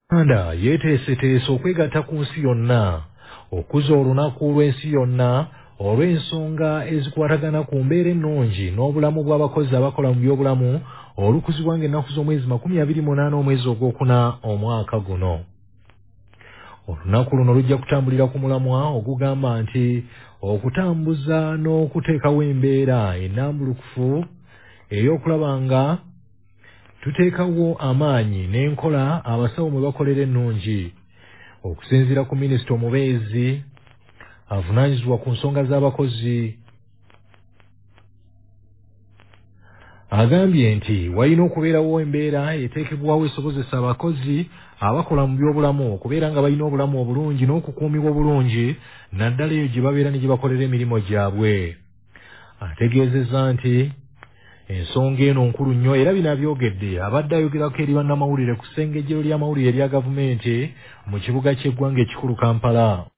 Uganda yeeteeseteese okwegatta ku nsi yonna okuza olunaku lw'ensi yonna olw'ensonga ezikwatagana ku mbeera ennungi n'obulamu bw'abakozi abakola mu byobulamu olukuzibwa ng'ennaku z'omwezi 28 omwezi ogwokuna omwaka guno. Olunaku luno lujja kutambulira ku mulamwa ogugamba nti okutambuza n'okuteekawo embeera ennambulukufu ey'okulaba nga tuteekawo amaanyi n'enkola abasawo mwe bakolera ennungi. Okusinziira ku minisita omubeezi avunaanyizibwa ku nsonga z'abakozi agambye nti walina okubeerawo embeera eteekebwawo esobozesa abakozi abakola mu byobulamu okubeera nga balina obulamu obulungi n'okukuumibwa obulungi naddala eyo gye babeera ne gye bakolera emirimu gyabwe. Ategeezezza nti ensonga eno nkulu nnyo era bino abyogedde abadde ayogerako eri bannamawulire ku ssengejjero ly'amawulire erya gavumenti mu kibuga ky'eggwanga ekikulu Kampala.